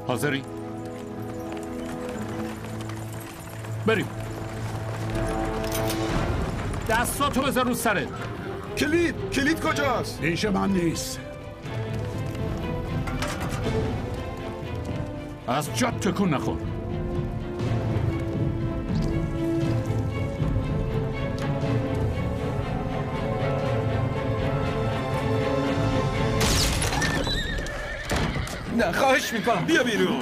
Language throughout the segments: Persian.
حاضری؟ بریم. دستاتو بذار رو سرت. کلید کجاست؟ پیش من نیست. از جات تکون نخور. نه خواهش میکنم بیا بیرون.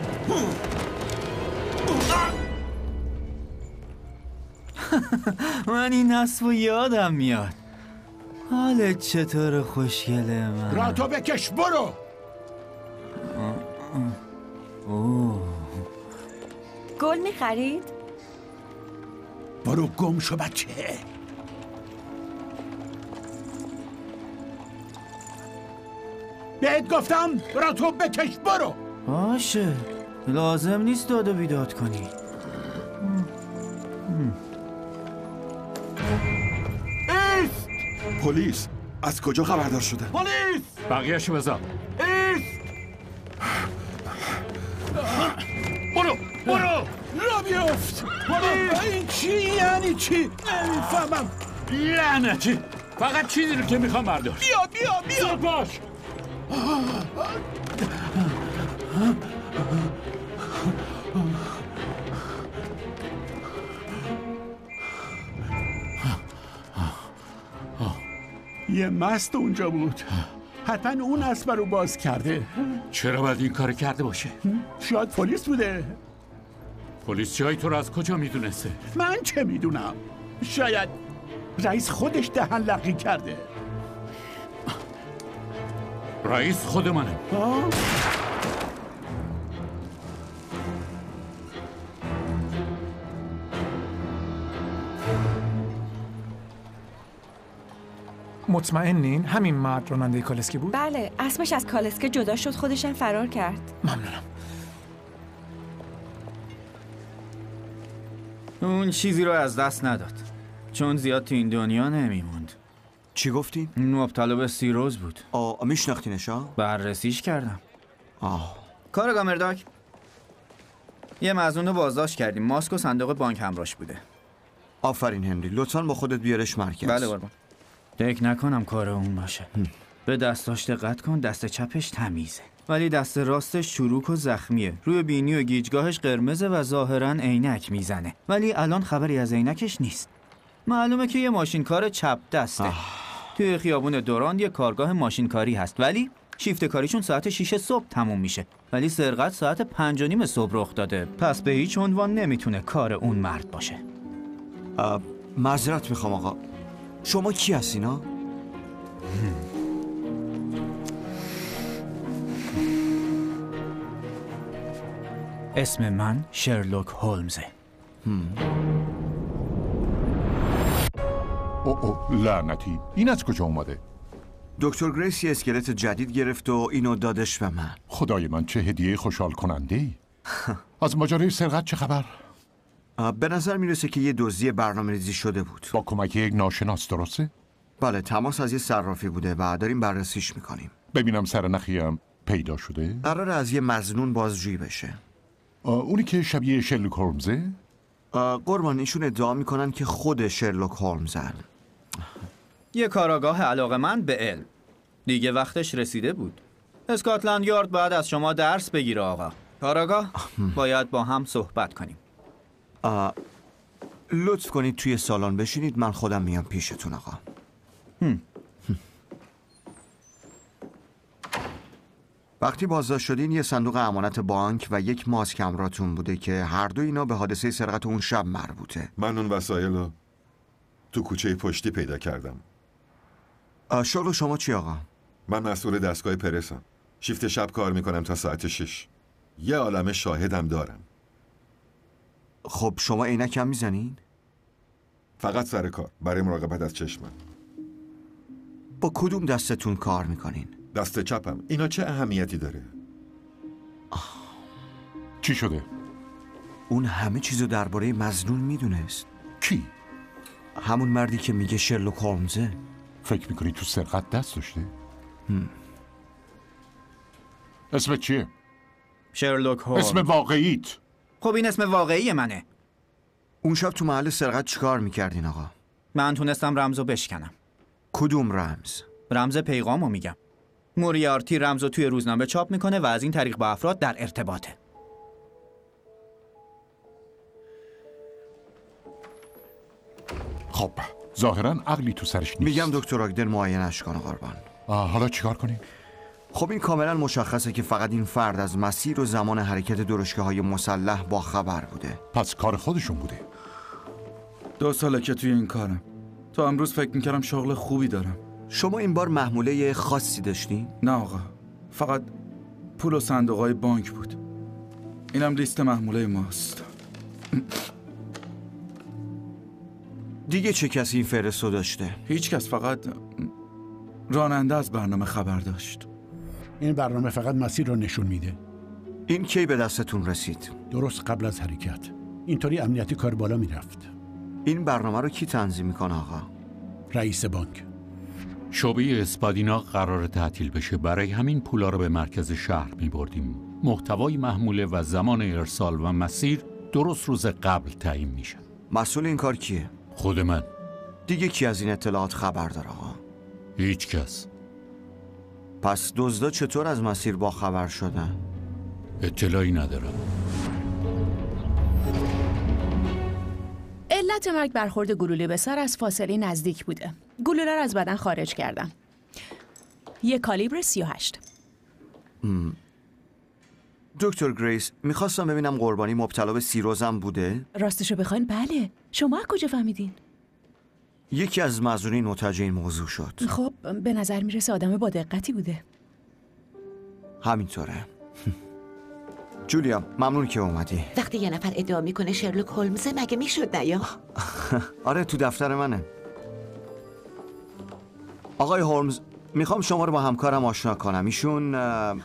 من این اسبو یادم میاد. حالت چطور خوشگله من؟ راتو بکش برو. گل میخرید؟ برو گم شو بچه. بهت گفتم راتو بکش برو. باشه، لازم نیست داد و بیداد کنی. پلیس از کجا خبردار شدن؟ پلیس! بقیه‌شو بذار. برو! را بیفت. این چی یعنی چی؟ نمیفهمم. لعنتی! فقط چیزی رو که میخوام بردار. بیا باش! یه مست اونجا بود. حتما اون اسب رو باز کرده. چرا باید این کار کرده باشه؟ شاید پلیس بوده. پلیس جای تو رو از کجا میدونسته؟ من چه میدونم؟ شاید رئیس خودش دهن لقی کرده. رئیس خود منه. مطمئنین همین مرد راننده کالسکی بود؟ بله، اسمش از کالسکه جدا شد، خودشم فرار کرد. ممنونم. اون چیزی رو از دست نداد، چون زیاد تو این دنیا نمیموند. چی گفتین؟ مبتلا به سیروز بود. میشناختینش ها؟ بررسیش کردم. کارگاه مرداک، یه مظنون رو بازداشت کردیم. ماسک و صندوق بانک همراهش بوده. آفرین هنری، لطفاً با خودت بیارش مرکز. بله قربان. فکر نکنم کار اون باشه. به دستاش دقت کن، دست چپش تمیزه ولی دست راستش چروک و زخمیه. روی بینی و گیجگاهش قرمزه و ظاهراً عینک میزنه، ولی الان خبری از عینکش نیست. معلومه که یه ماشینکار چپ دسته. توی خیابون دوران یه کارگاه ماشینکاری هست، ولی شیفت کاریشون ساعت 6 صبح تموم میشه، ولی سرقت ساعت 5:30 صبح رخ داده. پس به هیچ عنوان نمیتونه کار اون مرد باشه. معذرت میخوام آقا، شما کی هستین ها؟ اسم من شرلوک هولمزه. لعنتی، این از کجا اومده؟ دکتر گریس یه اسکلت جدید گرفت و اینو دادش به من. خدای من، چه هدیه خوشحال کننده ای. از ماجرای سرقت چه خبر؟ به نظر میرسه که یه دزدی برنامه‌ریزی شده بود. با کمک یک ناشناس، درسته؟ بله، تماس از یه صرافی بوده و داریم بررسیش میکنیم. ببینم سرنخی هم پیدا شده؟ قراره از یه مظنون بازجویی بشه. اونی که شبیه شرلوک هولمزه؟ قربان، ایشون ادعا میکنن که خود شرلوک هولمزن. یه کاراگاه علاقه‌مند به علم. دیگه وقتش رسیده بود. اسکاتلند یارد باید از شما درس بگیره آقا. کاراگاه، باید با هم صحبت کنیم. لطف کنید توی سالن بشینید، من خودم میام پیشتون آقا. وقتی بازداشت شدین یه صندوق امانت بانک و یک ماسک همراهتون بوده که هر دو اینا به حادثه سرقت اون شب مربوطه. من اون وسایل رو تو کوچه پشتی پیدا کردم. شغل شما چی آقا؟ من مسئول دستگاه پرسم. شیفت شب کار میکنم تا ساعت 6. یه عالمه شاهدم دارم. خب شما عینک هم میزنین؟ فقط سر کار، برای مراقبت از چشمم. با کدوم دستتون کار میکنین؟ دست چپم. اینا چه اهمیتی داره؟ چی شده؟ اون همه چیزو درباره مظنون میدونست. کی؟ همون مردی که میگه شرلوک هولمزه. فکر میکنی تو سرقت دست داشته؟ اسمت چیه؟ شرلوک هولمز. اسم واقعیت. خب این اسم واقعی منه. اون شب تو محل سرقت چیکار میکردین آقا؟ من تونستم رمزو بشکنم. کدوم رمز؟ رمز پیغامو میگم. موریارتی رمزو توی روزنامه چاپ میکنه و از این طریق با افراد در ارتباطه. خب ظاهرا عقلی تو سرش نیست. میگم دکتر آگدر معاینش کنه قربان. حالا چیکار کنیم؟ خب این کاملا مشخصه که فقط این فرد از مسیر و زمان حرکت درشکه‌های مسلح با خبر بوده. پس کار خودشون بوده. 2 ساله که توی این کارم. تا امروز فکر میکردم شغل خوبی دارم. شما این بار محموله خاصی داشتین؟ نه آقا، فقط پول و صندوقهای بانک بود. اینم لیست محموله ماست. دیگه چه کسی این فهرستو داشته؟ هیچ کس، فقط راننده از برنامه خبر داشت. این برنامه فقط مسیر رو نشون میده. این کی به دستتون رسید؟ درست قبل از حرکت. اینطوری امنیتی کار بالا میرفت. این برنامه رو کی تنظیم میکنه آقا؟ رئیس بانک. شعبه اسپادینا قرار تعطیل بشه، برای همین پولا رو به مرکز شهر می‌بردیم. محتوای محموله و زمان ارسال و مسیر درست روز قبل تعیین میشه. مسئول این کار کیه؟ خود من. دیگه کی از این اطلاعات خبر داره آقا؟ هیچ کس. پس دزدا چطور از مسیر با خبر شدن؟ اطلاعی ندارم. علت مرگ برخورد گلوله به سر از فاصله نزدیک بوده. گلوله رو از بدن خارج کردم. 1 کالیبر 38. دکتر گریس، میخواستم ببینم قربانی مبتلا به سیروزم بوده؟ راستشو بخواین بله. شما از کجا فهمیدین؟ یکی از مظنونین متوجه این موضوع شد. خب به نظر میرسه آدم با دقتی بوده. همینطوره. جولیا، ممنون که اومدی. وقتی یه نفر ادعا میکنه شرلوک هولمزه مگه میشد نیا؟ آره تو دفتر منه. آقای هولمز، میخوام شما رو با همکارم آشنا کنم. ایشون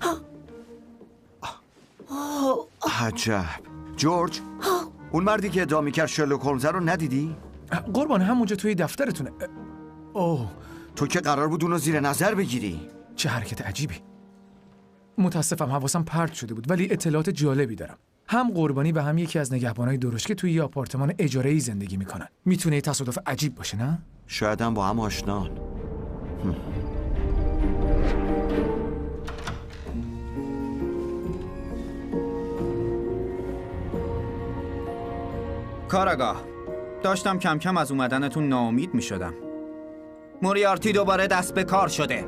عجب. جورج، اون مردی که ادعا میکرد شرلوک هولمز رو ندیدی؟ قربان همونجا توی دفترتونه. اوه، تو که قرار بود اونو زیر نظر بگیری. چه حرکت عجیبی. متاسفم حواسم پرت شده بود، ولی اطلاعات جالبی دارم. هم قربانی و هم یکی از نگهبانای درشکه توی یه آپارتمان اجاره‌ای زندگی میکنن. میتونه یه تصادف عجیب باشه نه؟ شاید هم با هم آشنان. کاراگاه، داشتم کم کم از اومدنتون ناامید میشدم. موریارتی دوباره دست به کار شده.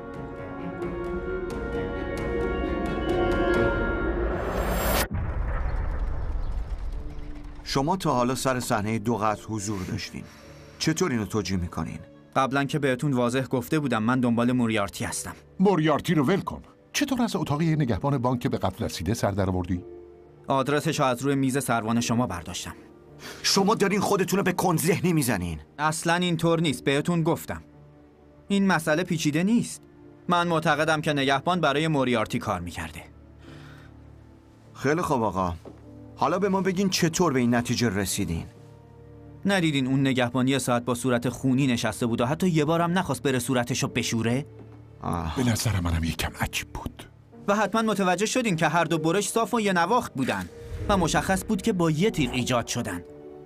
شما تا حالا سر صحنه 2 قتل حضور داشتین. چطور اینو توجیه میکنین؟ قبلا که بهتون واضح گفته بودم من دنبال موریارتی هستم. موریارتی رو ول کن. چطور از اتاق یه نگهبان بانک به قتل رسیده سر درآوردی؟ آدرسش از روی میز سروان شما برداشتم. شما دارین خودتون رو به کندذهنی میزنین. اصلا اینطور نیست، بهتون گفتم. این مسئله پیچیده نیست. من معتقدم که نگهبان برای موریارتی کار میکرده. خیلی خوب آقا. حالا به ما بگین چطور به این نتیجه رسیدین؟ ندیدین اون نگهبانی ساعت با صورت خونی نشسته بود و حتی یه بارم نخواست بره صورتشو بشوره؟ به نظر منم یکم عجیب بود. و حتما متوجه شدین که هر دو برش صاف و یه نواخت بودن و مشخص بود که با یه تیغ ایجاد شدن.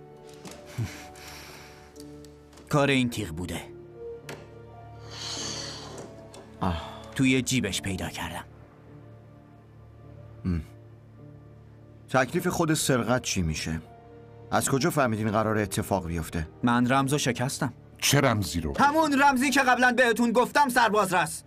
کار این تیغ بوده. توی جیبش پیدا کردم. تکلیف خود سرقت چی میشه؟ از کجا فهمیدین قرار اتفاق بیفته؟ من رمزو شکستم. چه رمزی رو؟ همون رمزی که قبلا بهتون گفتم سرباز رس.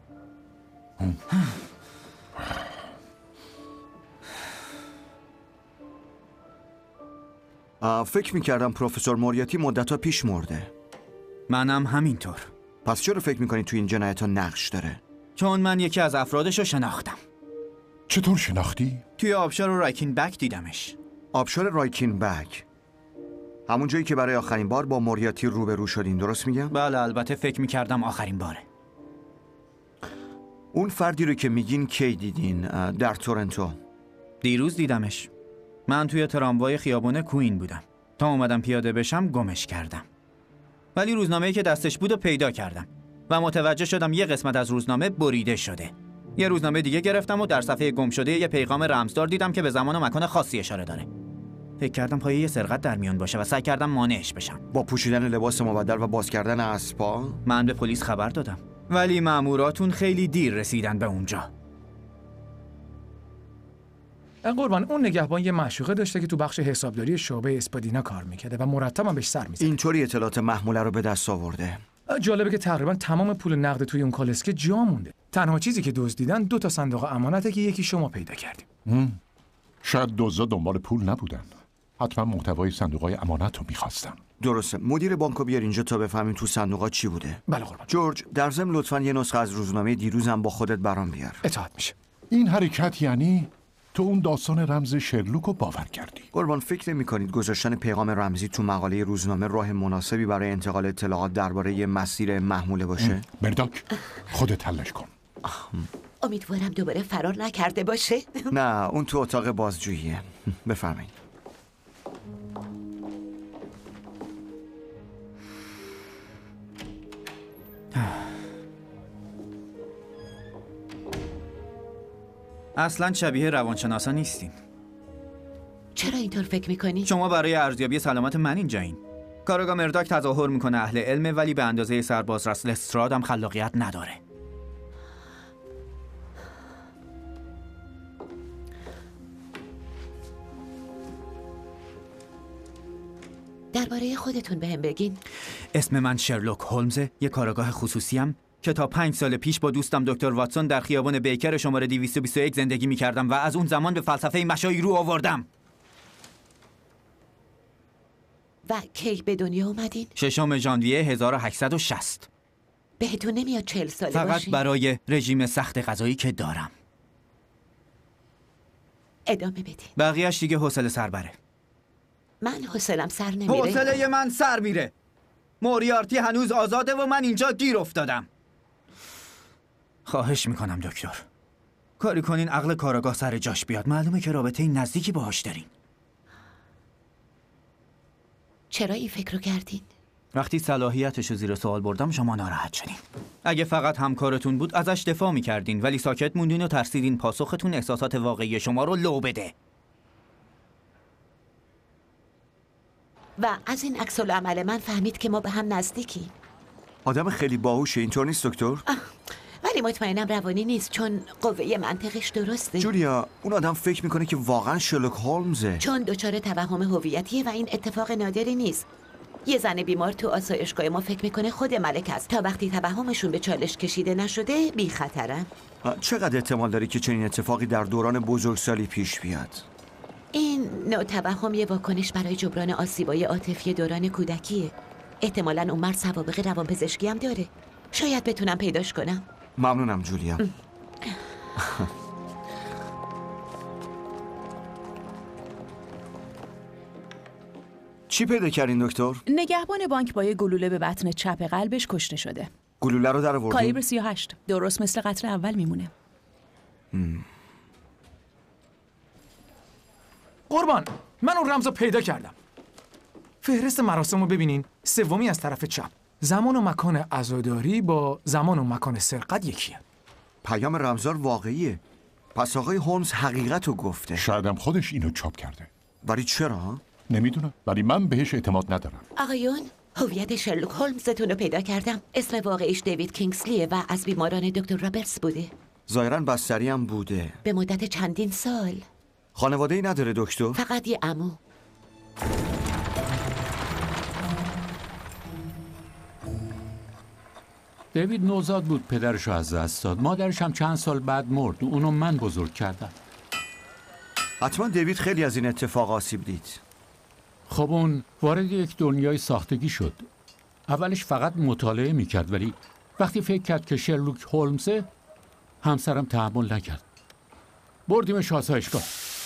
فکر میکردم پروفسور موریاتی مدت‌ها پیش مرده. منم همینطور. پس چرا فکر میکنی تو این جنایت ها نقش داره؟ چون من یکی از افرادشو شناختم. چطور شناختی؟ توی آبشار رایکین بک دیدمش. آبشار رایکین بک؟ همون جایی که برای آخرین بار با موریاتی روبرو شدین، درست میگم؟ بله البته فکر میکردم آخرین باره. اون فردی رو که میگین کی دیدین در تورنتو؟ دیروز دیدمش. من توی تراموای خیابون کوین بودم. تا اومدم پیاده بشم گمش کردم. ولی روزنامه‌ای که دستش بود رو پیدا کردم و متوجه شدم یه قسمت از روزنامه بریده شده. یه روزنامه دیگه گرفتم و در صفحه گم شده یه پیغام رمزدار دیدم که به زمان و مکان خاصی اشاره داره. فکر کردم پای یه سرقت در میون باشه و سعی کردم مانعش بشم. با پوشیدن لباس مبدل و باز کردن اسبا؟ من به پلیس خبر دادم، ولی ماموراتون خیلی دیر رسیدن به اونجا. قربان، اون نگهبان یه معشوقه داشته که تو بخش حسابداری شعبه اسپادینا کار میکرده و مرتبا بهش سر میزنه. اینطوری اطلاعات محموله رو به دست آورده. جالبه که تقریبا تمام پول نقد توی اون کالسکه جا مونده. تنها چیزی که دزدیدن 2 تا صندوق امانته که یکی شما پیدا کردیم. شاید دزدا دنبال پول نبودن. حتما محتوای صندوقای امانت رو می‌خواستن. درسته. مدیر بانکو بیار اینجا تا بفهمیم تو صندوقا چی بوده. بله قربان. جورج، در ضمن لطفاً یه نسخه از روزنامه دیروزم با خودت برام بیار. اطاعت میشه. این حرکت یعنی تو اون داستان رمز شرلوک رو باور کردی؟ قربان، فکر نمی‌کنید گذاشتن پیغام رمزی تو مقاله روزنامه راه مناسبی برای انتقال اطلاعات درباره مسیر محموله باشه؟ مرداک، خودت حلش کن. امیدوارم دوباره فرار نکرده باشه. نه، اون تو اتاق بازجوییه. بفرمایید. اصلا شبیه روانشناسا نیستیم. چرا اینطور فکر میکنی؟ شما برای ارزیابی سلامت من اینجایین. کارگاه مرداک تظاهر میکنه اهل علمه، ولی به اندازه سرباز رسل استراد هم خلاقیت نداره. درباره خودتون بهم بگین. اسم من شرلوک هولمزه، یه کارگاه خصوصیم که تا 5 سال پیش با دوستم دکتر واتسون در خیابان بیکر شماره 221 زندگی می‌کردم و از اون زمان به فلسفه مشایی رو آوردم. و کی به دنیا اومدین؟ 6 ژانویه 1860. بهتون نمیاد 40 ساله فقط باشین؟ برای رژیم سخت غذایی که دارم. ادامه بدین. بقیه‌اش دیگه حوصله سر بره. من حوصله‌ام سر نمیره. حوصله من سر میره. موریارتی هنوز آزاده و من اینجا گیر افتادم. خواهش میکنم دکتر، کاری کنین عقل کارآگاه سر جاش بیاد. معلومه که رابطه نزدیکی باهاش دارین. چرا این فکر رو کردین؟ وقتی صلاحیتش رو زیر سوال بردم شما ناراحت شدین. اگه فقط همکارتون بود ازش دفاع میکردین، ولی ساکت موندین و ترسیدین پاسختون احساسات واقعی شما رو لو بده. و از این عکس العمل من فهمید که ما به هم نزدیکی. آدم خیلی باهوشه، اینطور نیست دکتر؟ ولی مطمئنم روانی نیست، چون قوه منطقش درسته. جولیا، اون آدم فکر میکنه که واقعا شرلوک هولمزه. چون دچار توهم هویتیه و این اتفاق نادری نیست. یه زن بیمار تو آسایشگاه ما فکر میکنه خود ملک است. تا وقتی توهمشون به چالش کشیده نشده بی خطرن. چقدر احتمال داری که چنین اتفاقی در دوران بزرگسالی پیش بیاد؟ این نوع توهم یه واکنش برای جبران آسیبای عاطفی دوران کودکیه. احتمالاً اون مرد سوابق روانپزشکی هم داره. شاید بتونم پیداش کنم. ممنونم جولیا. چی پیدا کردین دکتر؟ نگهبان بانک با یه گلوله به بطن چپ قلبش کشته شده. گلوله رو در آوردین؟ کالیبر 38. درست مثل قتل اول میمونه. قربان، من اون رمز رو پیدا کردم. فهرست مراسم رو ببینین. سومی از طرف چپ. زمان و مکان عزاداری با زمان و مکان سرقت یکیه. پیام رمزار واقعیه. پس آقای هولمز حقیقت رو گفته. شاید هم خودش اینو چاپ کرده. ولی چرا؟ نمیدونم، ولی من بهش اعتماد ندارم. آقایون، هویت شرلوک هولمزتون رو پیدا کردم. اسم واقعیش دیوید کینگسلیه و از بیماران دکتر رابرتس بوده. ظاهراً بستری هم بوده. به مدت چندین سال. خانواده‌ای نداره دکتر؟ فقط یه عمو. دیوید نوزاد بود، پدرشو از دست داد. مادرش هم چند سال بعد مرد. اونو من بزرگ کردم. حتما دیوید خیلی از این اتفاق آسیب دید. خب اون وارد یک دنیای ساختگی شد. اولش فقط مطالعه میکرد، ولی وقتی فکر کرد که شرلوک هولمزه، همسرم تحمل نکرد. بردیمش آسایشگاه.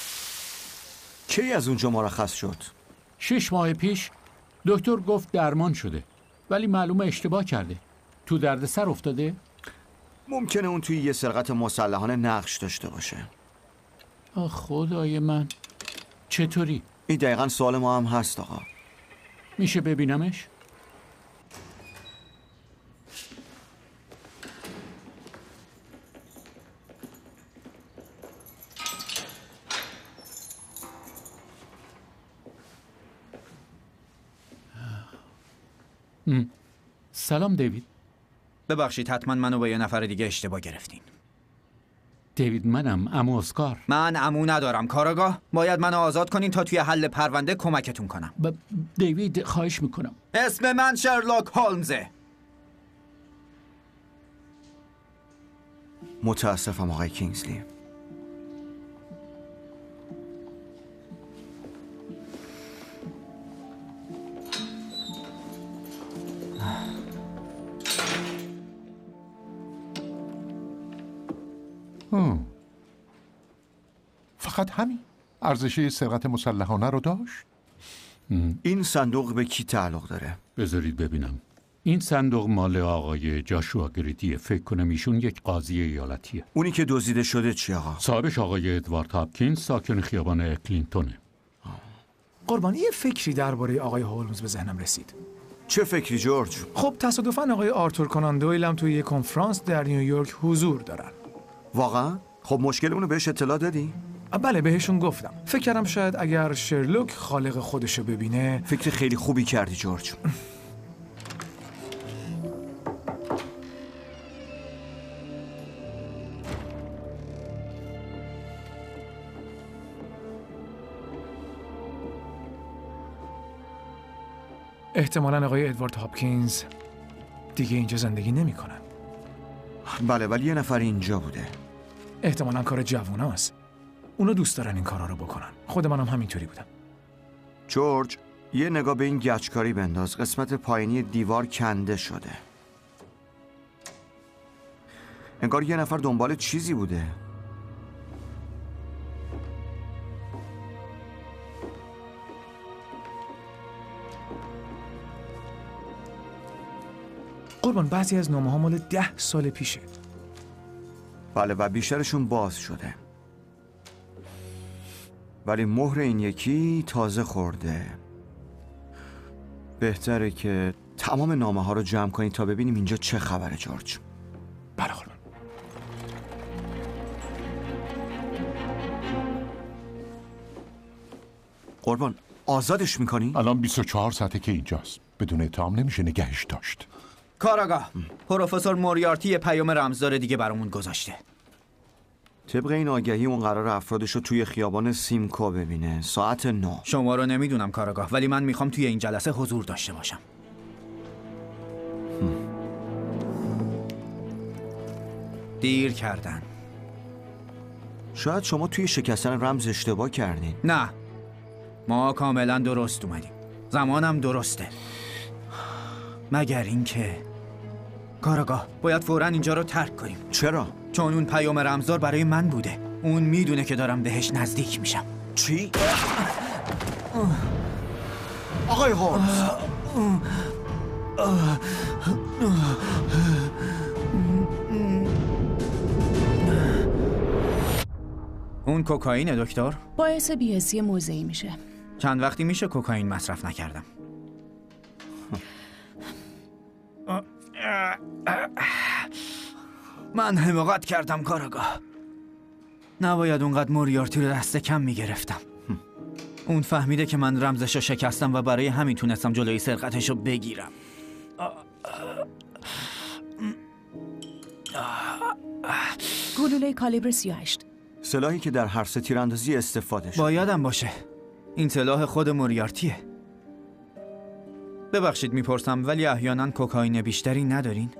کی از اونجا مرخص شد؟ 6 ماه پیش. دکتر گفت درمان شده، ولی معلومه اشتباه کرده. تو دردسر افتاده. ممکنه اون توی یه سرقت مسلحانه نقش داشته باشه. آه خدای من، چطوری؟ این دقیقاً سوال ما هم هست آقا. میشه ببینمش؟ سلام دیوید. ببخشید حتما منو با یه نفر دیگه اشتباه گرفتین. دیوید منم، عمو اسکار. من عمو ندارم کاراگاه. باید منو آزاد کنین تا توی حل پرونده کمکتون کنم. دیوید خواهش میکنم. اسم من شرلاک هولمزه. متاسفم آقای کینگزلی. فقط همین؟ ارزش سرقت مسلحانه رو داشت؟ این صندوق به کی تعلق داره؟ بذارید ببینم. این صندوق مال آقای جاشوا گریدیه. فکر کنم ایشون یک قاضی ایالتیه. اونی که دزدیده شده چی آقا؟ صاحبش آقای ادوارد هاپکینز، ساکن خیابان اکلینتونه. قربانی یه فکری درباره آقای هولمز به ذهنم رسید. چه فکری جورج؟ خب تصادفاً آقای آرتور کونان دویل هم توی یه کنفرانس در نیویورک حضور دارن. واقعا؟ خب مشکل اونو بهش اطلاع دادی؟ بله بهشون گفتم. فکر کردم شاید اگر شرلوک خالق خودشو ببینه. فکر خیلی خوبی کردی جورج. احتمالاً آقای ادوارد هاپکینز دیگه اینجا زندگی نمی‌کنن. بله ولی یه نفر اینجا بوده. احتمالاً کار جووناست. اونا دوست دارن این کارا رو بکنن. خود منم همینطوری بودم. جورج یه نگاه به این گچکاری بنداز. قسمت پایینی دیوار کنده شده. انگار یه نفر دنبال چیزی بوده. قربان بعضی از نامه‌ها مال 10 سال پیشه. بله و بیشترشون باز شده. ولی مهر این یکی تازه خورده. بهتره که تمام نامه ها رو جمع کنید تا ببینیم اینجا چه خبره جورج. بله قربان. قربان آزادش میکنی؟ الان 24 ساعته که اینجاست. بدون اتهام نمیشه نگهش داشت. کاراگاه پروفسور موریارتی یه پیام رمزدار دیگه برامون گذاشته. طبق این آگهی اون قرار افرادش رو توی خیابان سیمکو ببینه ساعت 9. شما رو نمیدونم کاراگاه ولی من میخوام توی این جلسه حضور داشته باشم. دیر کردن. شاید شما توی شکستن رمز اشتباه کردین. نه ما کاملا درست اومدیم. زمانم درسته. مگر اینکه کاراگاه باید فوراً اینجا رو ترک کنیم. چرا؟ چون اون پیام رمزدار برای من بوده. اون میدونه که دارم بهش نزدیک میشم. چی؟ آقای هولمز اون کوکائینه دکتر؟ باعث بی‌حسی موضعی میشه. چند وقتی میشه کوکائین مصرف نکردم. من حماقت کردم کاراگاه. نباید اونقدر موریارتی رو دست کم میگرفتم. اون فهمیده که من رمزشو شکستم و برای همین تونستم جلوی سرقتشو بگیرم. گلوله کالیبر 38. سلاحی که در هر سه تیراندازی استفاده شد. بایدم باشه. این سلاح خود موریارتیه. ببخشید میپرسم ولی احیانا کوکائین بیشتری ندارین؟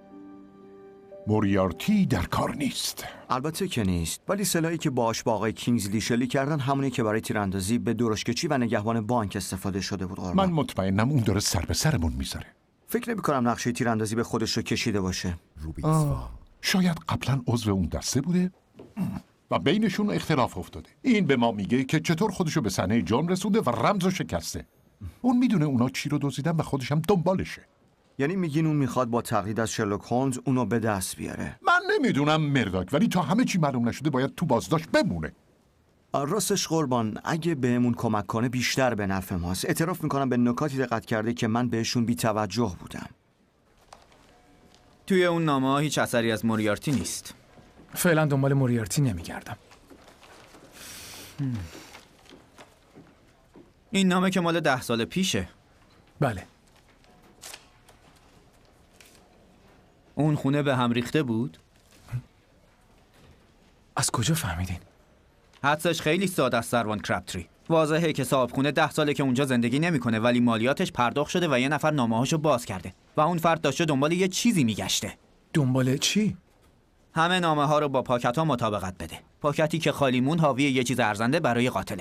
موریارتی در کار نیست. البته که نیست، ولی سلاحی که باهاش با آقای کینگزلی شلیک کردن همونی که برای تیراندازی به درشکچی و نگهبان بانک استفاده شده بود. من مطمئنم اون داره سر به سرمون میذاره. فکر نمی‌کنم نقشه تیراندازی به خودش رو کشیده باشه. شاید قبلا عضو اون دسته بوده و بینشون اختلاف افتاده. این به ما میگه که چطور خودشو به صحنه جرم رسونده و رمزو شکسته. اون میدونه اونا چی رو دزدیدن و خودش هم دنبالشه. یعنی میگین اون میخواد با تقلید از شرلوک هولمز اونو به دست بیاره؟ من نمیدونم مرداک، ولی تا همه چی معلوم نشده باید تو بازداشت بمونه. راستش قربان اگه بهمون کمک کنه بیشتر به نفع ماست. اعتراف میکنم به نکاتی دقت کرده که من بهشون بی‌توجه بودم. توی اون نامه‌ها هیچ اثری از موریارتی نیست. فعلا دنبال موریارتی نمیگردم. این نامه که مال 10 سال پیشه. بله. اون خونه به هم ریخته بود؟ از کجا فهمیدین؟ حدسش خیلی ساده است سروان کرابتری. واضحه که صاحب خونه 10 ساله که اونجا زندگی نمیکنه ولی مالیاتش پرداخت شده و یه نفر نامه‌هاشو باز کرده و اون فرد داشته دنبال یه چیزی میگشته. دنبال چی؟ همه نامه ها رو با پاکت ها مطابقت بده. پاکتی که خالی مون حاوی یه چیز ارزنده برای قاتله.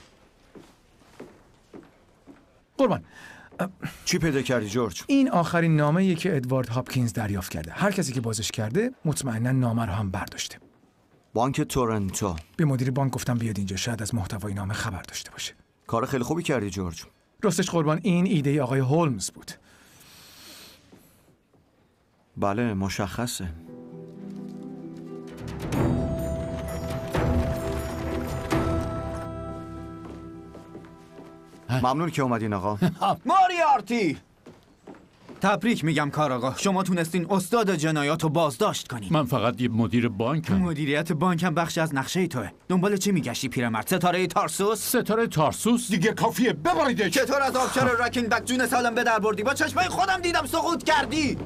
قربان، چی پیدا کردی جورج؟ این آخرین نامه‌ایه که ادوارد هاپکینز دریافت کرده. هر کسی که بازش کرده مطمئنا نامه رو هم برداشته. بانک تورنتو. به مدیر بانک گفتم بیاد اینجا، شاید از محتوای نامه خبر داشته باشه. کار خیلی خوبی کردی جورج. راستش قربان این ایده آقای هولمز بود. بله مشخصه. ممنون که اومدین آقا. ماریارتی! تبریک میگم کاراگاه، شما تونستین استاد جنایات رو بازداشت کنین. من فقط یه مدیر بانکم. مدیریت بانک هم بخشی از نقشه توه. دنبال چی میگشتی پیرمرد؟ ستاره تارسوس؟ ستاره تارسوس؟ دیگه کافیه ببریدش. چطور از آبشار راکینگ بک جون سالم به در بردی؟ با چشمای خودم دیدم سقوط کردی.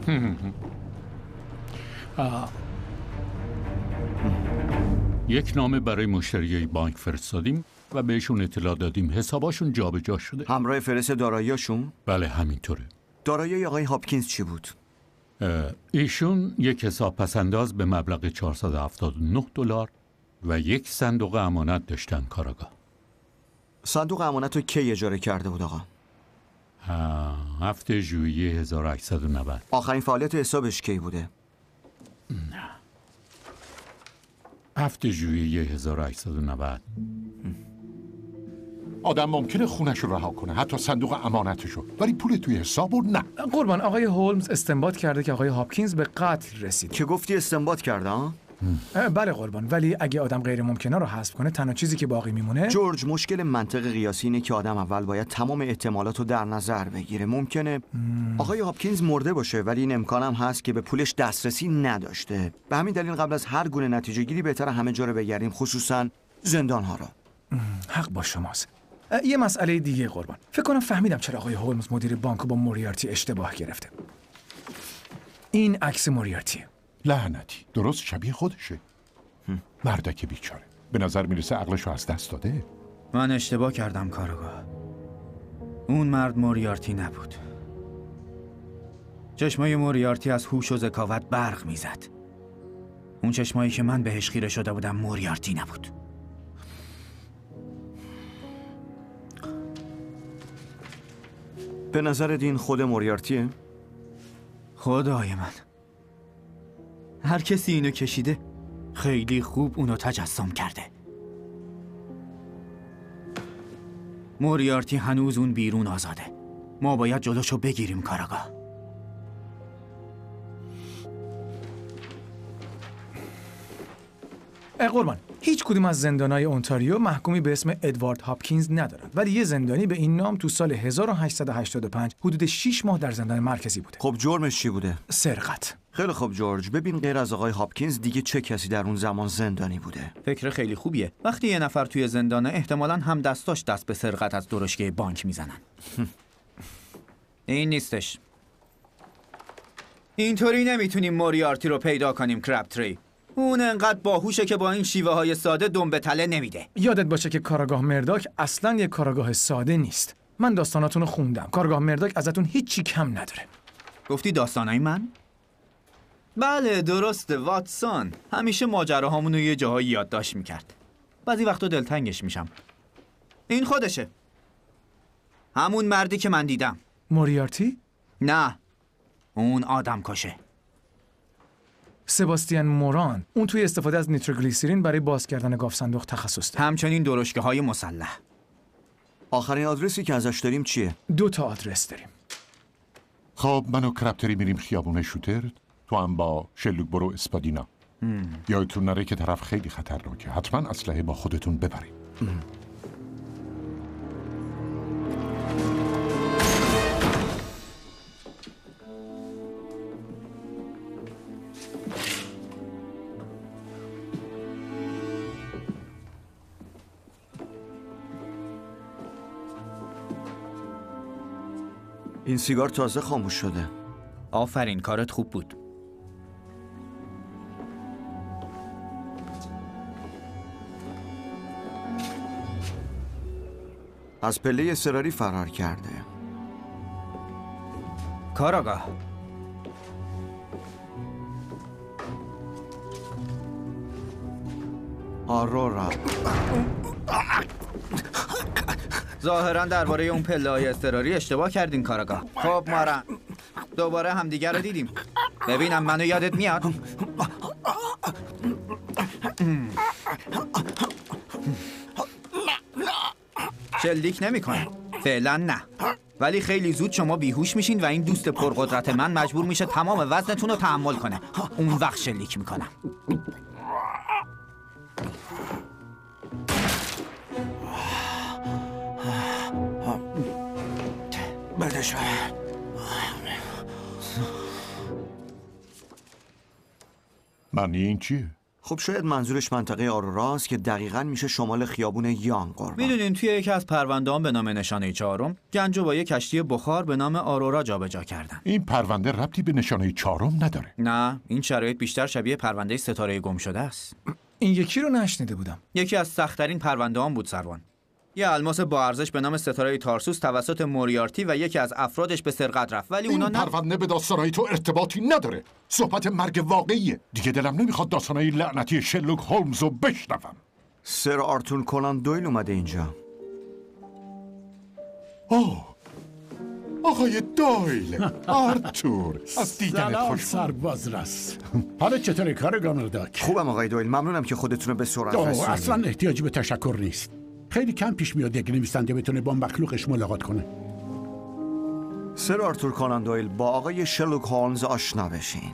یک نامه برای مشتریای بانک فرستادیم و بهشون اطلاع دادیم حساباشون جابجا شده. همراه فرست داراییاشون؟ بله همینطوره. دارایی آقای هاپکینز چی بود؟ ایشون یک حساب پسنداز به مبلغ $479 و یک صندوق امانت داشتن کاراگاه. صندوق امانت رو کی اجاره کرده بود آقا؟ 7 ژوئیه 1890. آخرین فعالیت حسابش کی بوده؟ 7 ژوئیه 1890. آدم ممکنه خونش رو رها کنه، حتی صندوق امانتشو، ولی پول توی حساب رو نه. قربان آقای هولمز استنباط کرده که آقای هاپکینز به قتل رسید. که گفتی استنباط کرده ها؟ بله قربان، ولی اگه آدم غیر ممکنه رو حذف کنه تنها چیزی که باقی میمونه. جورج، مشکل منطق قیاسی اینه که آدم اول باید تمام احتمالات رو در نظر بگیره. ممکنه آقای هاپکینز مرده باشه ولی این امکان هم هست که به پولش دسترسی نداشته. به همین دلیل قبل از هر گونه نتیجه گیری بهتر همه جا رو بگردیم، خصوصا زندان ها رو. حق با شماست. یه مسئله دیگه قربان، فکر کنم فهمیدم چرا آقای هولمز مدیر بانک با موریارتی اشتباه گرفته. این عکس موریارتیه. لعنتی، درست شبیه خودشه. مردک بیچاره، به نظر میرسه عقلشو از دست داده. من اشتباه کردم کاراگاه. اون مرد موریارتی نبود. چشمای موریارتی از هوش و ذکاوت برق میزد. اون چشمایی که من بهش خیره شده بودم موریارتی نبود. به نظر دین خود موریارتیه؟ خدای من، هر کسی اینو کشیده خیلی خوب اونو تجسم کرده. موریارتی هنوز اون بیرون آزاده. ما باید جلوشو بگیریم کاراگاه. قربان، هیچ کدوم از زندانهای اونتاریو محکومی به اسم ادوارد هاپکینز ندارن، ولی یه زندانی به این نام تو سال 1885 حدود 6 ماه در زندان مرکزی بوده. خب جرمش چی بوده؟ سرقت. خیلی خوب جورج، ببین غیر از آقای هاپکینز دیگه چه کسی در اون زمان زندانی بوده؟ فکر خیلی خوبیه. وقتی یه نفر توی زندانه احتمالاً هم دستاش دست به سرقت از درشکه بانک میزنن. این نیستش. اینطوری نمیتونیم موریارتی رو پیدا کنیم کرابتری. اون انقدر باهوشه که با این شیوه های ساده دم به تله نمیده. یادت باشه که کاراگاه مرداک اصلاً یک کاراگاه ساده نیست. من داستاناتون رو خوندم. کاراگاه مرداک ازتون هیچی کم نداره. گفتی داستانای من؟ بله درسته واتسون. همیشه ماجراهامون رو یه جاهایی یادداشت میکرد. بعضی وقتا دلتنگش میشم. این خودشه. همون مردی که من دیدم. موریارتی؟ نه، اون آدم کشه. سباستیان موران. اون توی استفاده از نیتروگلیسرین برای باز کردن گاف صندوق تخصص داره. همچنین درشکه های مسلح. آخرین آدرسی که ازش داریم چیه؟ 2 تا آدرس داریم. خب من و کرابتری میریم خیابون شوتر، تو هم با شلوک برو اسپادینا. یادتون نره که طرف خیلی خطرناکه، حتما اسلحه با خودتون ببرید. این سیگار تازه خاموش شده. آفرین، کارت خوب بود. از پله اضطراری فرار کرده. کاراگاه، آرورا. ظاهرا درباره اون پله‌های اضطراری اشتباه کردین کاراگاه. خب مارن، دوباره همدیگر رو دیدیم. ببینم منو یادت میاد؟ شلیک نمی‌کنه. فعلا نه. ولی خیلی زود شما بیهوش میشین و این دوست پرقدرت من مجبور میشه تمام وزنتون رو تحمل کنه. اون وقت شلیک میکنم. بده شاید. معنی این چیه؟ خب شاید منظورش منطقه آروراست که دقیقاً میشه شمال خیابون یانگ قربان. میدونین توی یکی از پرونده‌ام به نام نشانه 4 گنجو با یک کشتی بخار به نام آرورا جابجا کردن. این پرونده ربطی به نشانه 4 نداره. نه، این شرایط بیشتر شبیه پرونده ستاره گم شده است. این یکی رو نشنیده بودم. یکی از سخت‌ترین پرونده‌ام بود سروان. یه الماس با ارزش به نام ستاره تارسوس توسط موریارتی و یکی از افرادش به سرقت رفت، ولی این اونا پرونده به داستانای تو ارتباطی نداره. صحبت مرگ واقعیه. دیگه دلم نمیخواد داستانای لعنتی شرلوک هولمز رو بشنوم. سر آرتور کونان دویل اومده اینجا. آقای دویل. آرتور، از دیدنت سلام خوش سرباز رس. حالا چطوری کارگاه مرداک؟ خوبم آقای دویل، ممنونم که خودتون رو به سرعت رسوندید. اصلا احتیاجی به تشکر نیست. خیلی کم پیش میاد یک نویسنده بتونه با مخلوقش ملاقات کنه. سر آرتور کونان دویل، با آقای شرلوک هولمز آشنا بشین.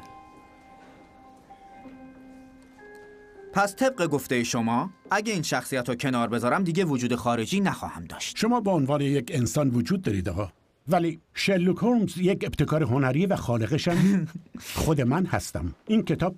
پس طبق گفته شما اگه این شخصیت رو کنار بذارم دیگه وجود خارجی نخواهم داشت. شما به عنوان یک انسان وجود دارید آقا، ولی شرلوک هولمز یک ابتکار هنری و خالقش هم خود من هستم. این کتاب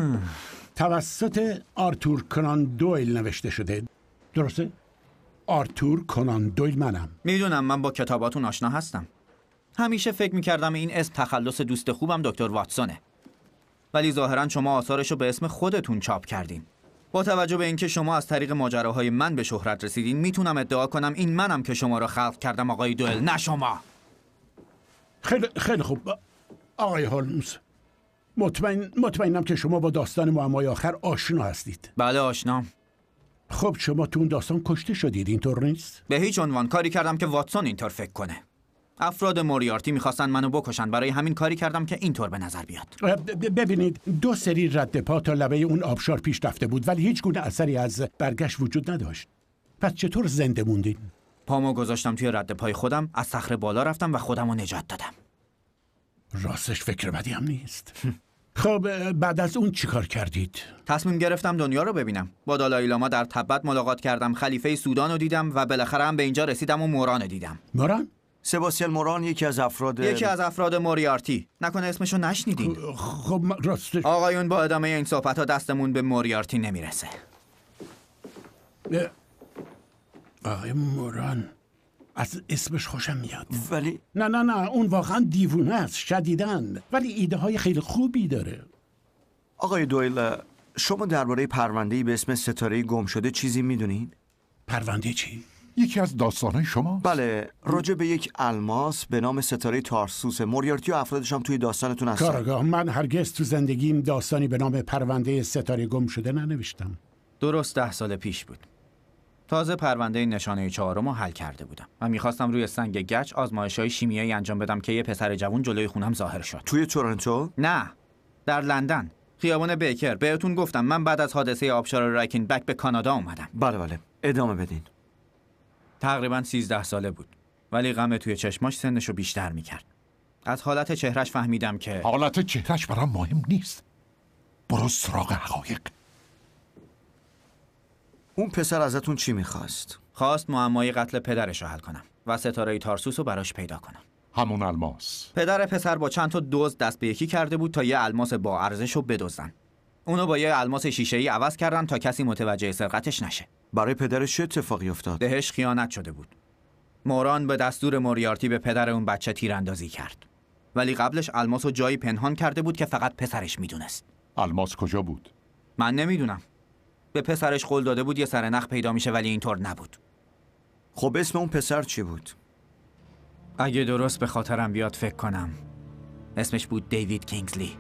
توسط آرتور کونان دویل نوشته شده، درسته؟ آرتور کونان دویل منم. میدونم من با کتاباتون آشنا هستم. همیشه فکر میکردم این اسم تخلص دوست خوبم دکتر واتسونه. ولی ظاهرا شما آثارشو به اسم خودتون چاپ کردین. با توجه به اینکه شما از طریق ماجراهای من به شهرت رسیدین، میتونم ادعا کنم این منم که شما را خلق کردم آقای دوئل، نه شما. خیلی خوب آقای هولمز، مطمئنم که شما با داستان معمای آخر آشنا هستید. بله آشنام. خب شما تو اون داستان کشته شدید، اینطور نیست؟ به هیچ عنوان. کاری کردم که واتسون اینطور فکر کنه. افراد موریارتی میخواستن منو بکشن، برای همین کاری کردم که اینطور به نظر بیاد. ببینید 2 سری رد پا تا لبه اون آبشار پیش رفته بود، ولی هیچ گونه اثری از برگشت وجود نداشت. پس چطور زنده موندین؟ پامو گذاشتم توی رد پای خودم، از صخره بالا رفتم و خودمو نجات دادم. راستش فکر بدی هم نیست. خب بعد از اون چیکار کردید؟ تصمیم گرفتم دنیا رو ببینم. با دالای لاما در تبت ملاقات کردم، خلیفه سودان رو دیدم و بالاخره هم به اینجا رسیدم و موران دیدم. موران؟ سباستیان موران یکی از افراد موریارتی. نکنه اسمشو نشنیدین؟ خب راستش آقایون با ادامه این صحبت‌ها دستمون به موریارتی نمیرسه. آقای موران از اسمش خوشم میاد، ولی نه اون واقعا دیوونه است شدیداً، ولی ایده های خیلی خوبی داره. آقای دویل، شما درباره پرونده‌ای به اسم ستاره گم شده چیزی میدونین؟ پرونده چی؟ یکی از داستانهای شما؟ بله، راجع به یک الماس به نام ستاره تارسوس. موریارتی و افرادش هم توی داستانتون هستن. کاراگاه، من هرگز تو زندگیم داستانی به نام پرونده ستاره گم شده ننوشتم. درست 10 سال پیش بود. تازه پرونده نشانه 4 رو حل کرده بودم و میخواستم روی سنگ گچ آزمایش‌های شیمیایی انجام بدم که یه پسر جوان جلوی خونم ظاهر شد. توی تورنتو؟ نه، در لندن، خیابان بیکر. بهتون گفتم من بعد از حادثه آبشار رایکین بک به کانادا اومدم. بله، ادامه بدین. تقریباً 13 ساله بود، ولی غم توی چشماش سنشو بیشتر میکرد. از حالت چهرش فهمیدم که حالت چهرش برام مهم نیست. برو سراغ حقایق. اون پسر ازتون چی میخواست؟ خواست معمای قتل پدرش رو حل کنم و ستاره تارسوس رو براش پیدا کنم. همون الماس. پدر پسر با چند تا دزد دست به یکی کرده بود تا یه الماس با ارزش رو بدزدن. اونو با یه الماس شیشه‌ای عوض کردن تا کسی متوجه سرقتش نشه. برای پدرش چه اتفاقی افتاد؟ بهش خیانت شده بود. موران به دستور موریارتی به پدر اون بچه تیراندازی کرد. ولی قبلش الماس رو جایی پنهان کرده بود که فقط پسرش میدونست. الماس کجا بود؟ من نمیدونم. به پسرش قول داده بود یه سرنخ پیدا میشه، ولی اینطور نبود. خب اسم اون پسر چی بود؟ اگه درست به خاطرم بیاد فکر کنم اسمش بود دیوید کینگزلی.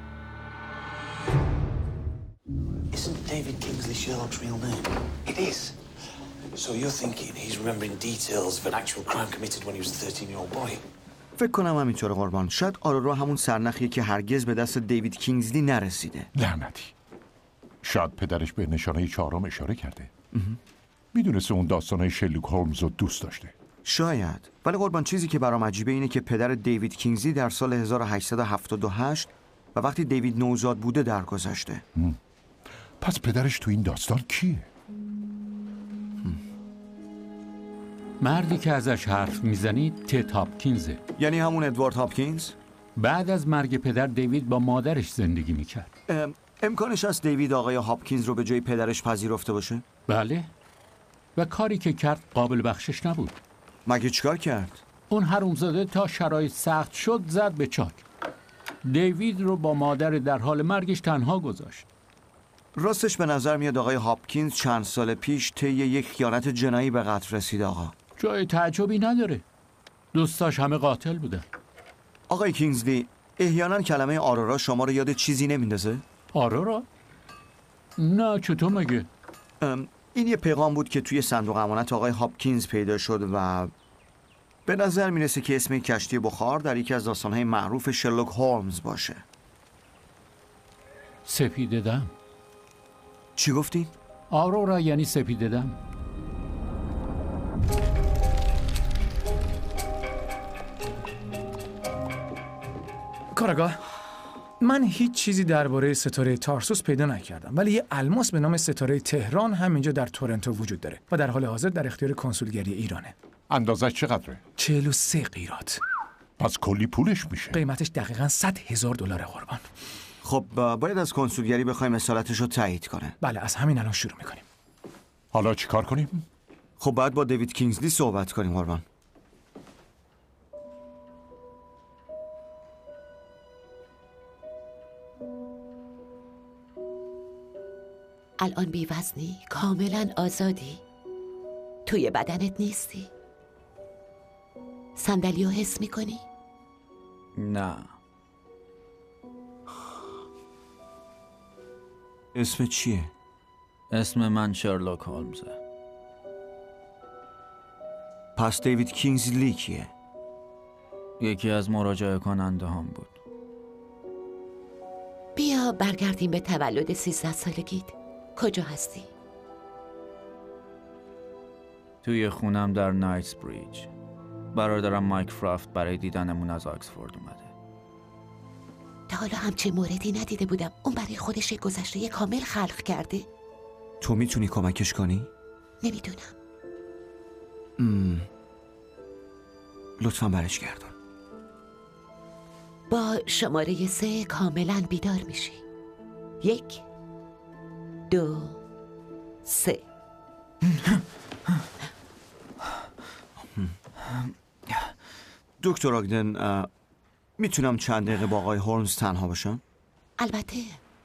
Isn't David Kingsley Sherlock's real name? It is. So you're thinking he's remembering details of an actual crime committed when he was a 13-year-old boy? فکر کنم همینطوره قربان. شاید آرورا همون سرنخیه که هرگز به دست دیوید کینگزلی نرسیده. لعنتی. شاید پدرش به نشانه 4 اشاره کرده. میدونسته اون داستانهای شرلوک هولمز رو دوست داشته. شاید. ولی قربان چیزی که برام عجیبه اینه که پدر دیوید کینگزلی در سال 1878 و وقتی دیوید نوزاد بوده درگذشته. پس پدرش تو این داستان کیه؟ مردی که ازش حرف میزنید تد هاپکینزه. یعنی همون ادوارد هاپکینز؟ بعد از مرگ پدر دیوید با مادرش زندگی میکرد. امکانش هست دیوید آقای هاپکینز رو به جای پدرش پذیرفته باشه؟ بله. و کاری که کرد قابل بخشش نبود. مگه چیکار کرد؟ اون حرومزاده تا شرایط سخت شد زد به چاک. دیوید رو با مادر در حال مرگش تنها گذاشت. راستش به نظر میاد آقای هاپکینز چند سال پیش طی یک خیانت جنایی به قتل رسید آقا. جای تعجبی نداره. دوستاش همه قاتل بودن. آقای کینگزلی، احیانا کلمه آرورا شما رو یاد چیزی نمیندازه؟ آرورا؟ نه چطور مگه؟ این یه پیغام بود که توی صندوق امانت آقای هاپکینز پیدا شد و به نظر میرسه که اسم کشتی بخار در یکی از داستانهای معروف شرلوک هولمز باشه. سپیده دم. چی گفتی؟ آرورا یعنی سپیده دم. کاراگاه، من هیچ چیزی درباره ستاره تارسوس پیدا نکردم، ولی یه الماس به نام ستاره تهران همینجا در تورنتو وجود داره و در حال حاضر در اختیار کنسولگری ایرانه. اندازش چقدره؟ 43 قیراط. پس کلی پولش میشه. قیمتش دقیقاً $100,000 قربان. خب باید از کنسولگری بخوایم اصالتش رو تایید کنه. بله، از همین الان شروع میکنیم. حالا چی کار کنیم؟ خب باید با دیوید کینگزلی صحبت کنیم قربان. الان بی‌وزنی، کاملا آزادی، توی بدنت نیستی. صندلیو حس میکنی؟ نه. اسم چیه؟ اسم من شرلوک هولمزه. پس دیوید کینگزلی کیه؟ یکی از مراجعه کننده هم بود. بیا برگردیم به تولد 13 سالگیت. کجا هستی؟ توی خونم در نایتس بریج. برادرم مایک فرافت برای دیدنمون از آکسفورد اومده. تا حالا همچین موردی ندیده بودم. اون برای خودش یک گذشته کامل خلق کرده. تو میتونی کمکش کنی؟ نمیدونم. لطفاً برش گردون. با شماره 3 کاملا بیدار میشی. 1 2 3. دکتر آگدن، میتونم چند دقیقه با آقای هولمز تنها باشم؟ البته.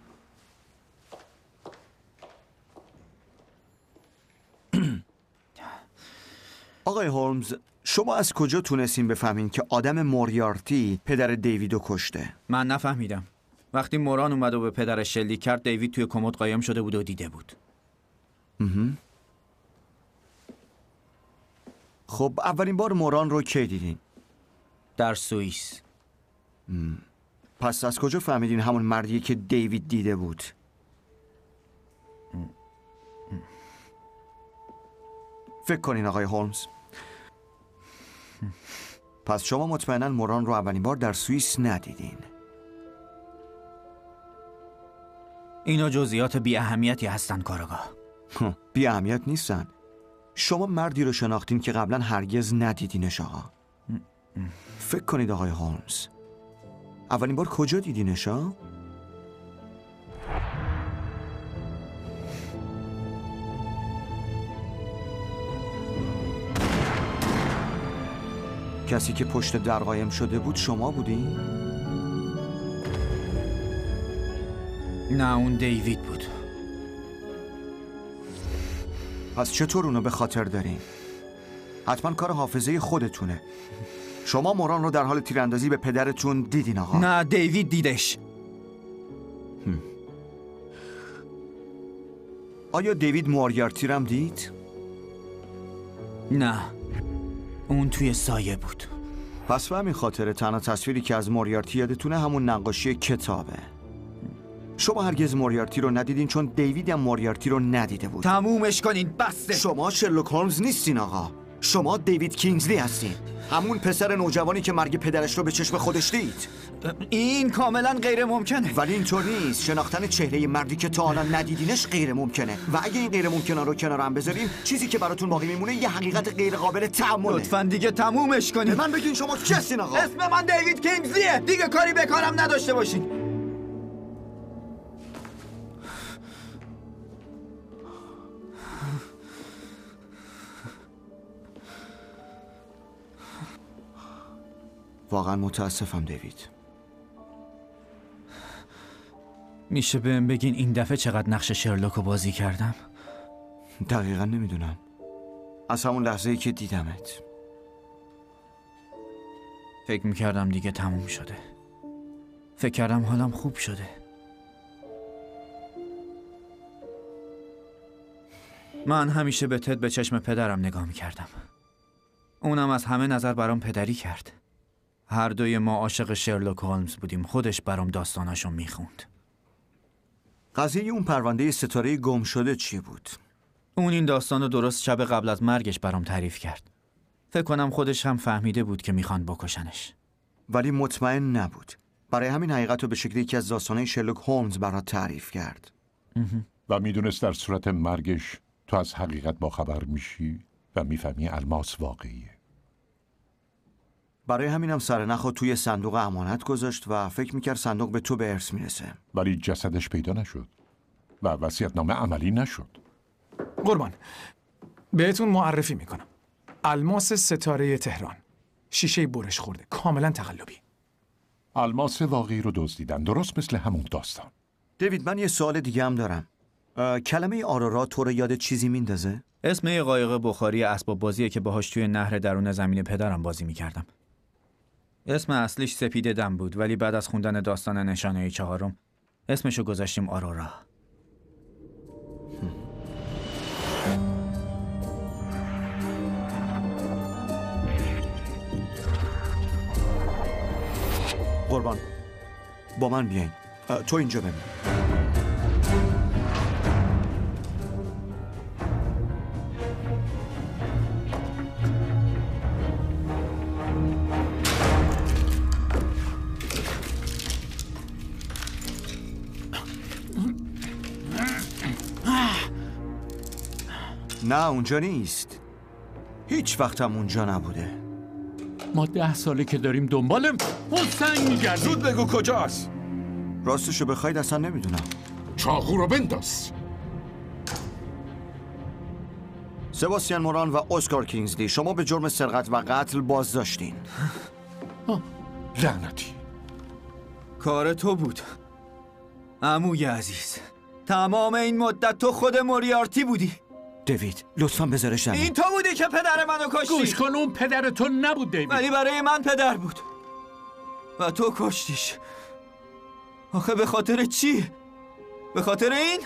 آقای هولمز، شما از کجا تونستین بفهمین که آدم موریارتی پدر دیویدو کشته؟ من نفهمیدم. وقتی موران اومد و به پدرش شلیک کرد، دیوید توی کمد قایم شده بود و دیده بود. خب اولین بار موران رو کی دیدین؟ در سوئیس. پس از کجا فهمیدین همون مردیه که دیوید دیده بود؟ فکر کنین آقای هولمز. پس شما مطمئناً موران رو اولین بار در سوئیس ندیدین. اینا جزئیات بی اهمیتی هستن کاراگاه. بی اهمیت نیستن. شما مردی رو شناختین که قبلا هرگز ندیدینش آقا. فکر کنید آقای هولمز، اولین بار کجا دیدینش ها؟ کسی که پشت در قایم شده بود شما بودین؟ نه، اون دیوید بود. پس چطور اونو به خاطر دارین؟ حتما کار حافظه خودتونه. شما موران رو در حال تیراندازی به پدرتون دیدین آقا؟ نه، دیوید دیدش. آیا دیوید موریارتی رو هم دید؟ نه، اون توی سایه بود. پس به همین خاطر تنها تصویری که از موریارتی یادتونه همون نقاشی کتابه. شما هرگز موریارتی رو ندیدین چون دیوید هم موریارتی رو ندیده بود. تمومش کنین، بسته. شما شرلوک هولمز نیستین آقا. شما دیوید کینگزلی هستین، همون پسر نوجوانی که مرگ پدرش رو به چشم خودش دید. این کاملا غیر ممکنه. ولی اینطور نیست. شناختن چهره مردی که تا حالا ندیدینش غیر ممکنه و اگه این غیر ممکنه رو کنار هم بذاریم، چیزی که براتون باقی میمونه یه حقیقت غیر قابل تحمله. لطفاً دیگه تمومش کنین. به من بگین شما کی هستین آقا؟ اسم من دیوید کینگزلیه. دیگه کاری به کارم نداشته باشین. واقعا متاسفم دیوید. میشه بهم بگین این دفعه چقدر نقش شرلوک رو بازی کردم؟ دقیقا نمیدونم. از همون لحظه‌ای که دیدمت فکر میکردم دیگه تموم شده. فکر کردم حالم خوب شده. من همیشه به تد به چشم پدرم نگاه میکردم. اونم از همه نظر برام پدری کرد. هر دوی ما عاشق شرلوک هولمز بودیم. خودش برام داستاناشو میخوند. قضیه اون پرونده ستاره گم شده چی بود؟ اون این داستانو درست شب قبل از مرگش برام تعریف کرد. فکر کنم خودش هم فهمیده بود که میخوان بکشنش. ولی مطمئن نبود. برای همین حقیقت رو به شکلی که از داستانه شرلوک هولمز برات تعریف کرد. و میدونست در صورت مرگش تو از حقیقت باخبر میشی و میفهمی الماس واقعیه. برای همینم سرنخو توی صندوق امانت گذاشت و فکر میکرد صندوق به تو به ارث میرسه. ولی جسدش پیدا نشد و وصیت‌نامه عملی نشد. قربان، بهتون معرفی میکنم. الماس ستاره تهران. شیشه برش خورده، کاملا تقلبی. الماس واقعی رو دزدیدن، درست مثل همون داستان. دیوید، من یه سوال دیگه هم دارم. کلمه آرورا تو رو یاد چیزی میندازه؟ اسم یه قایق بخاری اسباب بازیه که باهاش توی نهر درون زمین پدرم بازی میکردم. اسم اصلیش سپیده دم بود، ولی بعد از خوندن داستان نشانه چهارم اسمشو گذاشتیم آرورا. قربان، با من بیاین. تو اینجا بمون. نه اونجا نیست. هیچ وقت هم اونجا نبوده. ما 10 ساله که داریم دنبالم اون سنگ میگردیم. زود بگو کجاست. راستشو بخواید اصلا نمیدونم. چاقو رو بنداز. سباستیان موران و اسکار کینگزلی، شما به جرم سرقت و قتل بازداشتین. لعنتی. کار تو بود عموی عزیز. تمام این مدت تو خود موریارتی بودی. دیوید، لطفاً بذارش زمین. این تو بودی که پدر منو کشتی. گوش کن، اون پدر تو نبود دیوید. ولی برای من پدر بود و تو کشتیش. آخه به خاطر چی؟ به خاطر این؟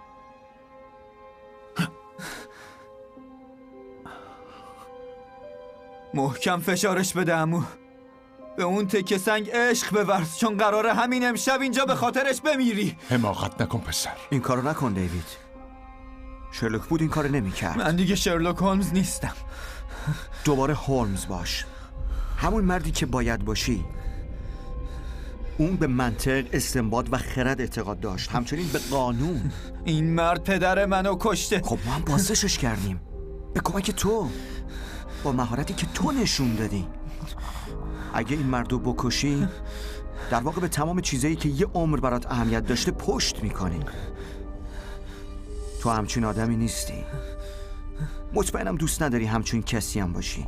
محکم فشارش بده عمو. به اون تکه سنگ عشق بورز، چون قراره همین امشب اینجا به خاطرش بمیری. حماقت نکن پسر. این کارو نکن دیوید. شرلوک بود این کارو نمی‌کرد. من دیگه شرلوک هولمز نیستم. دوباره هولمز باش. همون مردی که باید باشی. اون به منطق، استنباط و خرد اعتقاد داشت، همچنین به قانون. این مرد پدر منو کشته. خب ما هم بازداشتش کردیم به کمک تو، با مهارتی که تو نشون دادی. اگه این مردو بکشی، در واقع به تمام چیزایی که یه عمر برات اهمیت داشته پشت میکنی. تو همچین آدمی نیستی. مطمئنم دوست نداری همچین کسی هم باشی.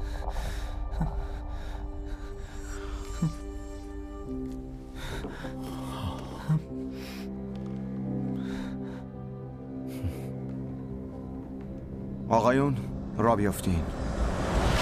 آقایون، را بیافتین.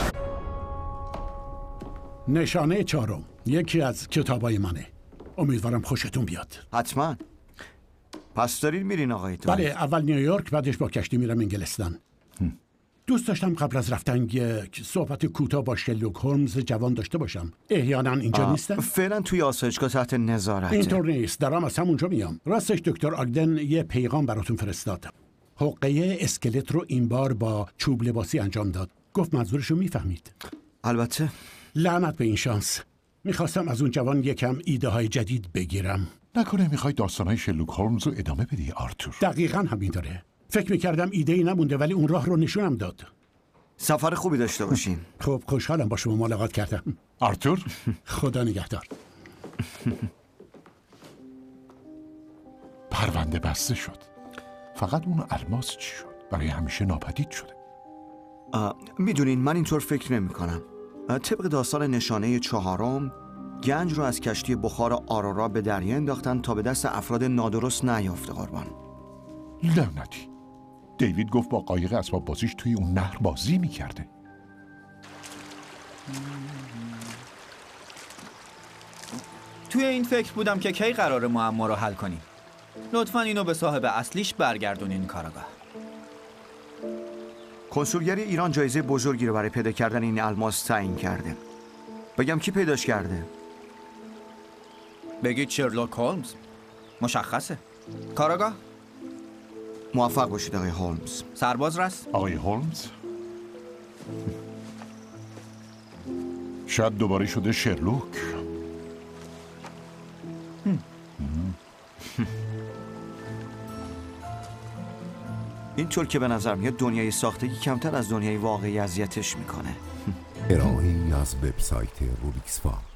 نشانه 4 یکی از کتابای منه. امیدوارم خوشتون بیاد. حتما. پس دارین میرین آقای دایو؟ بله، اول نیویورک، بعدش با کشتی میرم انگلستان. دوست داشتم قبل از رفتن یک صحبت کوتاه با شرلوک هولمز جوان داشته باشم. احیانا اینجا نیستن؟ فعلا توی آسایشگاه تحت نظارت. اینطور نیست، دارم از همونجا میام. راستش دکتر آگدن یه پیغام براتون فرستاد. حقه اسکلت رو این بار با چوب لباسی انجام داد. گفت منظورشو میفهمید. البته. لعنت به این شانس. میخواستم از اون جوان یکم ایده های جدید بگیرم. نکنه میخوای داستانهای شرلوک هولمز رو ادامه بدی آرتور؟ دقیقاً همین داره. فکر میکردم ایده‌ای نمونده ولی اون راه رو نشونم داد. سفر خوبی داشته باشین. خب، خوشحالم با شما ملاقات کردم. آرتور؟ خدا نگهدار. پرونده بسته شد. فقط اون الماس چی شد؟ برای همیشه ناپدید شده. میدونین من اینطور فکر نمی کنم. طبق داستان نشانه 4 گنج رو از کشتی بخار آرورا به دریا انداختن تا به دست افراد نادرست نیافته قربان. لعنتی. دیوید گفت با قایق اسباب بازیش توی اون نهر بازی میکرده. توی این فکر بودم که کی قرار معما رو حل کنیم. لطفاً اینو به صاحب اصلیش برگردونین کاراگاه. کنسولگری ایران جایزه بزرگی رو برای پیدا کردن این الماس تعیین کرده. بگم کی پیداش کرده؟ بگید شرلوک هولمز. مشخصه. کاراگاه؟ موفق باشید آقای هولمز. سرباز رس؟ آقای هولمز؟ شاید دوباره شده شرلوک. اینطور که به نظر میاد دنیای ساختگی کمتر از دنیای واقعی اذیتش میکنه. ارائه‌ای از وبسایت رولیکسفا.